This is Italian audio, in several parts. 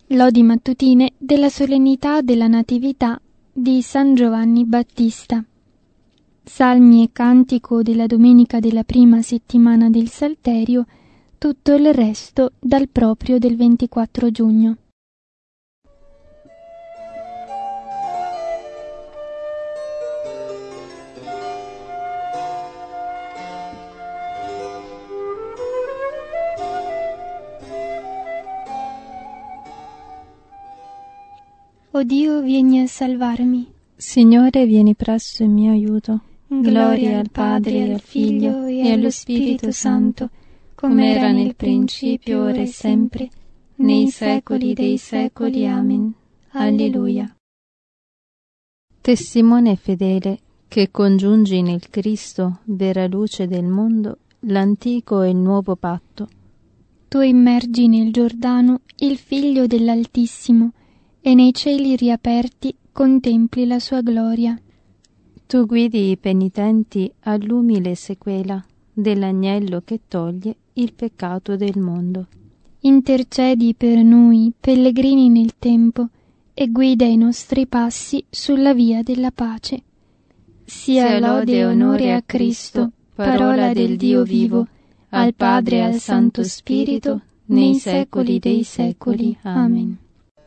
Lodi mattutine della solennità della Natività di San Giovanni Battista. Salmi e cantico della domenica della prima settimana del Salterio, tutto il resto dal proprio del 24 giugno. O Dio, vieni a salvarmi. Signore, vieni presto in mio aiuto. Gloria al Padre, e al Figlio, e allo Spirito Santo, come era nel principio, ora e sempre, nei secoli dei secoli. Amen. Alleluia. Testimone fedele, che congiungi nel Cristo, vera luce del mondo, l'antico e il nuovo patto. Tu immergi nel Giordano il Figlio dell'Altissimo, e nei cieli riaperti contempli la sua gloria. Tu guidi i penitenti all'umile sequela dell'agnello che toglie il peccato del mondo. Intercedi per noi, pellegrini nel tempo, e guida i nostri passi sulla via della pace. Sia lode e onore a Cristo, parola del Dio vivo, al Padre e al Santo Spirito, nei secoli dei secoli. Amen.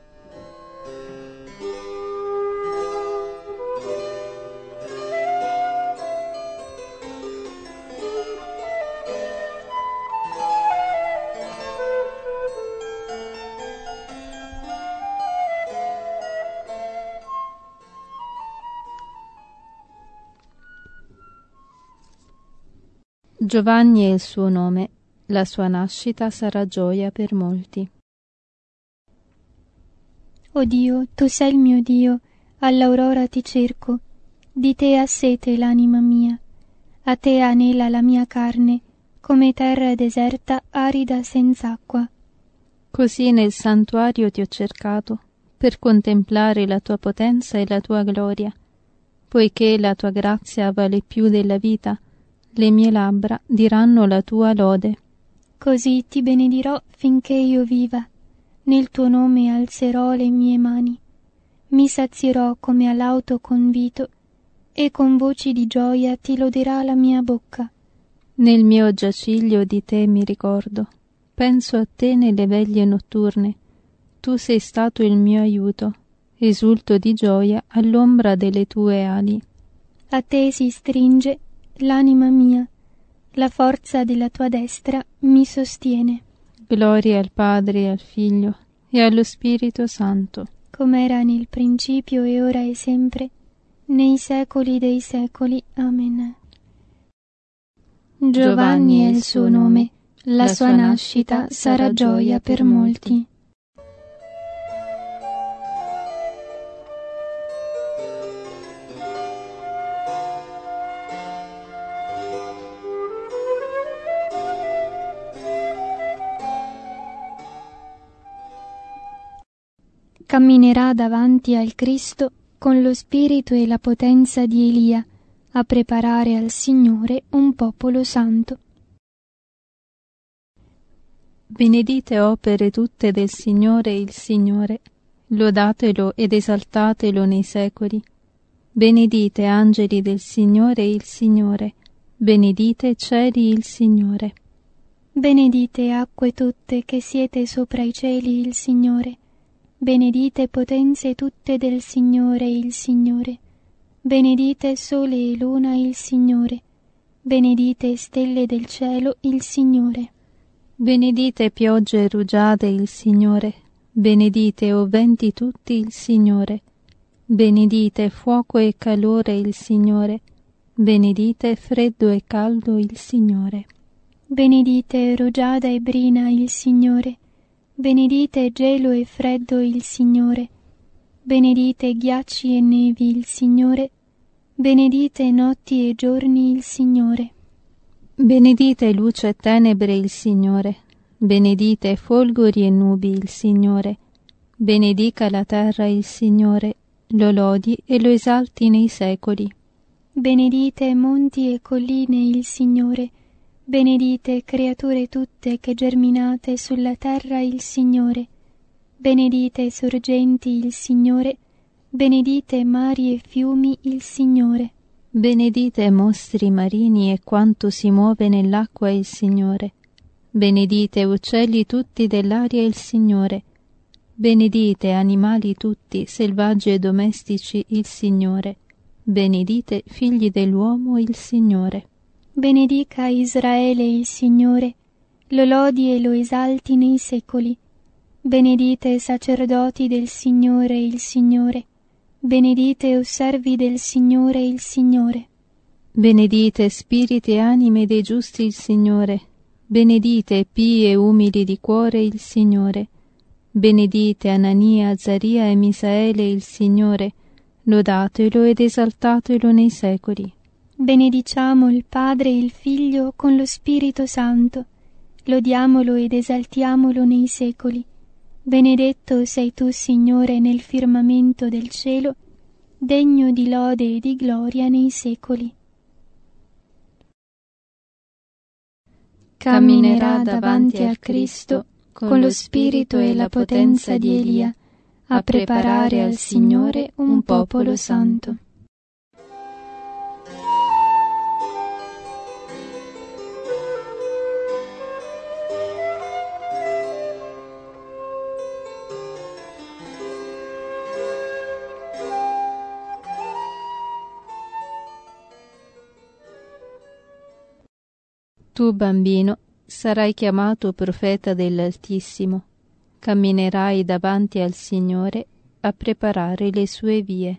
Giovanni è il suo nome, la sua nascita sarà gioia per molti. O Dio, tu sei il mio Dio, all'aurora ti cerco, di te ha sete l'anima mia, a te anela la mia carne, come terra deserta arida senz'acqua. Così nel santuario ti ho cercato, per contemplare la tua potenza e la tua gloria, poiché la tua grazia vale più della vita. Le mie labbra diranno la tua lode. Così ti benedirò finché io viva, nel tuo nome alzerò le mie mani, mi sazierò come a lauto convito, e con voci di gioia ti loderà la mia bocca. Nel mio giaciglio di te mi ricordo, penso a te nelle veglie notturne, tu sei stato il mio aiuto, esulto di gioia all'ombra delle tue ali. A te si stringe l'anima mia, la forza della tua destra mi sostiene. Gloria al Padre e al Figlio e allo Spirito Santo, come era nel principio e ora e sempre, nei secoli dei secoli. Amen. Giovanni è il suo nome, la sua nascita sarà gioia per molti. Camminerà davanti al Cristo con lo spirito e la potenza di Elia, a preparare al Signore un popolo santo. Benedite opere tutte del Signore il Signore, lodatelo ed esaltatelo nei secoli. Benedite angeli del Signore il Signore, benedite cieli il Signore. Benedite acque tutte che siete sopra i cieli il Signore. Benedite potenze tutte del Signore il Signore. Benedite sole e luna il Signore. Benedite stelle del cielo il Signore. Benedite piogge e rugiade il Signore. Benedite o venti tutti il Signore. Benedite fuoco e calore il Signore. Benedite freddo e caldo il Signore. Benedite rugiada e brina il Signore. Benedite gelo e freddo il Signore. Benedite ghiacci e nevi il Signore. Benedite notti e giorni il Signore. Benedite luce e tenebre il Signore. Benedite folgori e nubi il Signore. Benedica la terra il Signore, lo lodi e lo esalti nei secoli. Benedite monti e colline il Signore. Benedite creature tutte che germinate sulla terra il Signore. benedite sorgenti il Signore, benedite mari e fiumi il Signore. Benedite mostri marini e quanto si muove nell'acqua il Signore. Benedite uccelli tutti dell'aria il Signore. Benedite animali tutti, selvaggi e domestici il Signore. Benedite figli dell'uomo il Signore. Benedica Israele il Signore, lo lodi e lo esalti nei secoli. Benedite sacerdoti del Signore il Signore. Benedite o servi del Signore il Signore. Benedite spiriti e anime dei giusti il Signore. Benedite pii e umili di cuore il Signore. Benedite Anania, Azaria e Misaele il Signore. Lodatelo ed esaltatelo nei secoli. Benediciamo il Padre e il Figlio con lo Spirito Santo. Lodiamolo ed esaltiamolo nei secoli. Benedetto sei tu, Signore, nel firmamento del cielo, degno di lode e di gloria nei secoli. Camminerà davanti a Cristo con lo spirito e la potenza di Elia, a preparare al Signore un popolo santo. Tu, bambino, sarai chiamato profeta dell'Altissimo. Camminerai davanti al Signore a preparare le sue vie.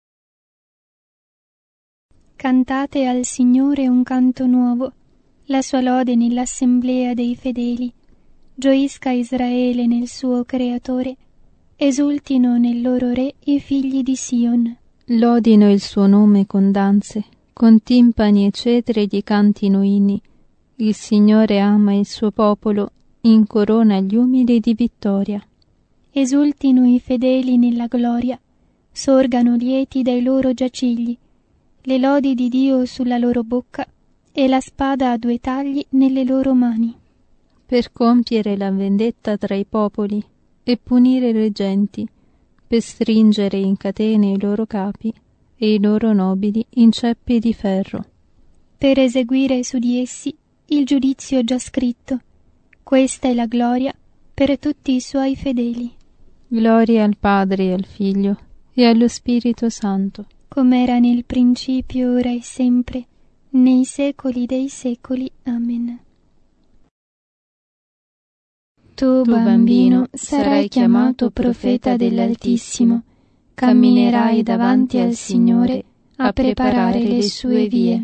Cantate al Signore un canto nuovo, la sua lode nell'assemblea dei fedeli. Gioisca Israele nel suo Creatore, esultino nel loro Re i figli di Sion. Lodino il suo nome con danze, con timpani e cetre gli cantino inni. Il Signore ama il suo popolo, incorona gli umili di vittoria. Esultino i fedeli nella gloria, sorgano lieti dai loro giacigli, le lodi di Dio sulla loro bocca e la spada a due tagli nelle loro mani. Per compiere la vendetta tra i popoli e punire le genti, per stringere in catene i loro capi e i loro nobili in ceppi di ferro. Per eseguire su di essi il giudizio già scritto. Questa è la gloria per tutti i suoi fedeli. Gloria al Padre e al Figlio e allo Spirito Santo, come era nel principio, ora e sempre, nei secoli dei secoli. Amen. Tu, bambino, sarai chiamato profeta dell'Altissimo. Camminerai davanti al Signore a preparare le sue vie.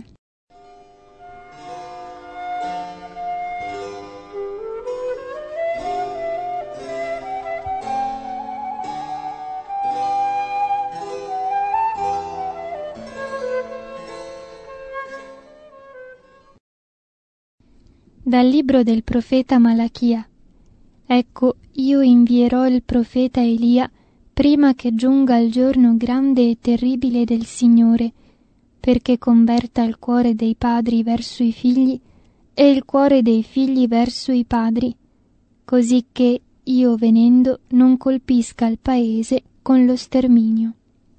Dal libro del profeta Malachia. Ecco, io invierò il profeta Elia prima che giunga il giorno grande e terribile del Signore, perché converta il cuore dei padri verso i figli e il cuore dei figli verso i padri, così che io venendo non colpisca il paese con lo sterminio.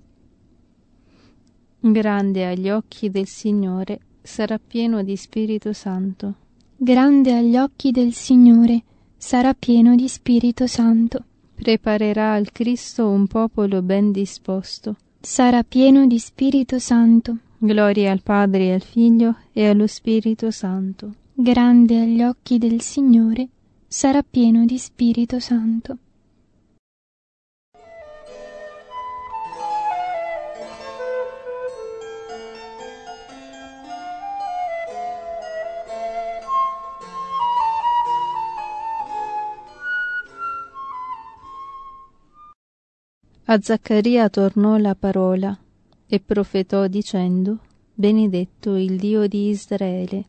Grande agli occhi del Signore, sarà pieno di Spirito Santo. Grande agli occhi del Signore, sarà pieno di Spirito Santo. Preparerà al Cristo un popolo ben disposto. Sarà pieno di Spirito Santo. Gloria al Padre e al Figlio e allo Spirito Santo. Grande agli occhi del Signore, sarà pieno di Spirito Santo. A Zaccaria tornò la parola e profetò dicendo: Benedetto il Dio di Israele.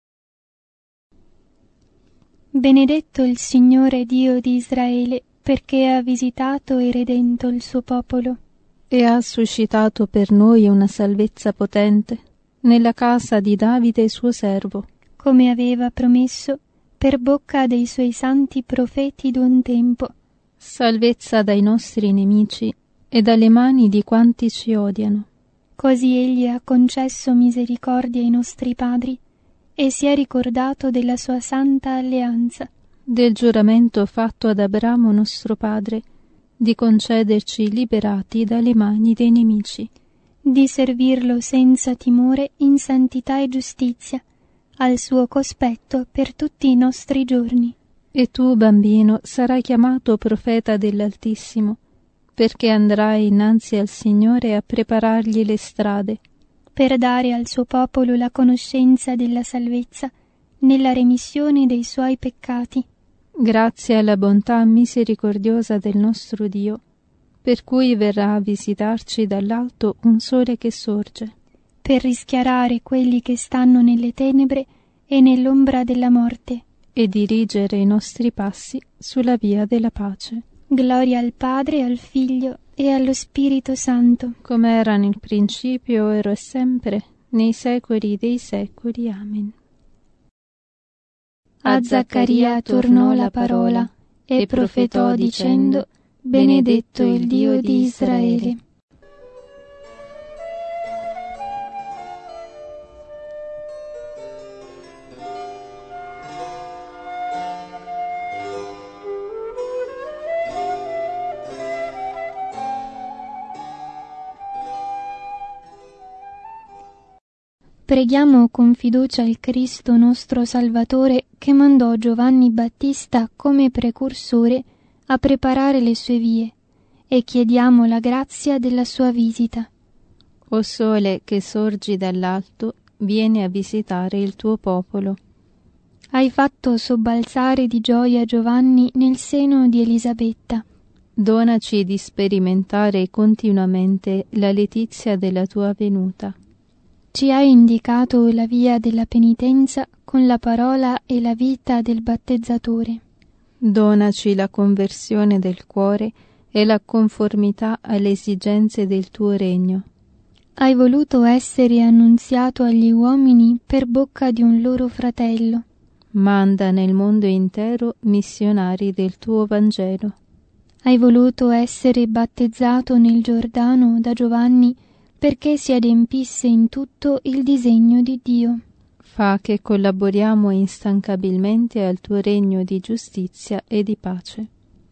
Benedetto il Signore Dio di Israele, perché ha visitato e redento il suo popolo. E ha suscitato per noi una salvezza potente nella casa di Davide suo servo, come aveva promesso per bocca dei suoi santi profeti d'un tempo, salvezza dai nostri nemici e dalle mani di quanti ci odiano. Così Egli ha concesso misericordia ai nostri padri e si è ricordato della sua santa alleanza, del giuramento fatto ad Abramo nostro padre, di concederci liberati dalle mani dei nemici, di servirlo senza timore in santità e giustizia, al suo cospetto per tutti i nostri giorni. E tu, bambino, sarai chiamato profeta dell'Altissimo, perché andrai innanzi al Signore a preparargli le strade, per dare al suo popolo la conoscenza della salvezza nella remissione dei suoi peccati. Grazie alla bontà misericordiosa del nostro Dio, per cui verrà a visitarci dall'alto un sole che sorge, per rischiarare quelli che stanno nelle tenebre e nell'ombra della morte, e dirigere i nostri passi sulla via della pace. Gloria al Padre, al Figlio e allo Spirito Santo, come era nel principio, ora e sempre, nei secoli dei secoli. Amen. A Zaccaria tornò la parola e profetò dicendo: Benedetto il Dio di Israele. Preghiamo con fiducia il Cristo nostro Salvatore, che mandò Giovanni Battista come precursore a preparare le sue vie, e chiediamo la grazia della sua visita. O sole che sorgi dall'alto, vieni a visitare il tuo popolo. Hai fatto sobbalzare di gioia Giovanni nel seno di Elisabetta. Donaci di sperimentare continuamente la letizia della tua venuta. Ci hai indicato la via della penitenza con la parola e la vita del battezzatore. Donaci la conversione del cuore e la conformità alle esigenze del tuo regno. Hai voluto essere annunziato agli uomini per bocca di un loro fratello. Manda nel mondo intero missionari del tuo Vangelo. Hai voluto essere battezzato nel Giordano da Giovanni perché si adempisse in tutto il disegno di Dio. Fa che collaboriamo instancabilmente al tuo regno di giustizia e di pace.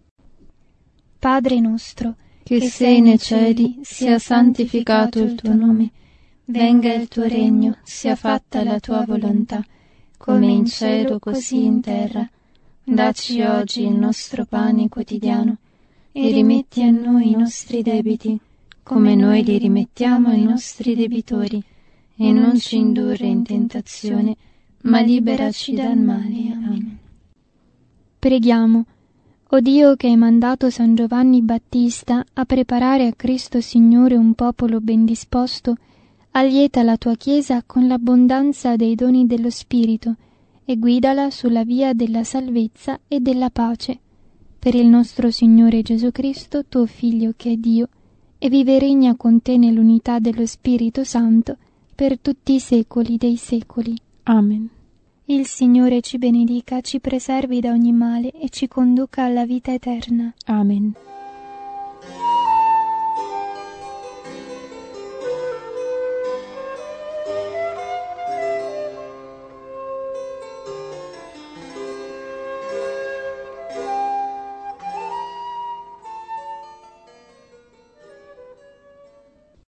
Padre nostro, che sei nei cieli, sia santificato il tuo nome. Venga il tuo regno, sia fatta la tua volontà, come in cielo così in terra. Dacci oggi il nostro pane quotidiano e rimetti a noi i nostri debiti, come noi li rimettiamo ai nostri debitori, e non ci indurre in tentazione, ma liberaci dal male. Amen. Preghiamo. O Dio, che hai mandato San Giovanni Battista a preparare a Cristo Signore un popolo ben disposto, allieta la tua Chiesa con l'abbondanza dei doni dello Spirito e guidala sulla via della salvezza e della pace. Per il nostro Signore Gesù Cristo, tuo Figlio che è Dio, e vive e regna con te nell'unità dello Spirito Santo per tutti i secoli dei secoli. Amen. Il Signore ci benedica, ci preservi da ogni male e ci conduca alla vita eterna. Amen.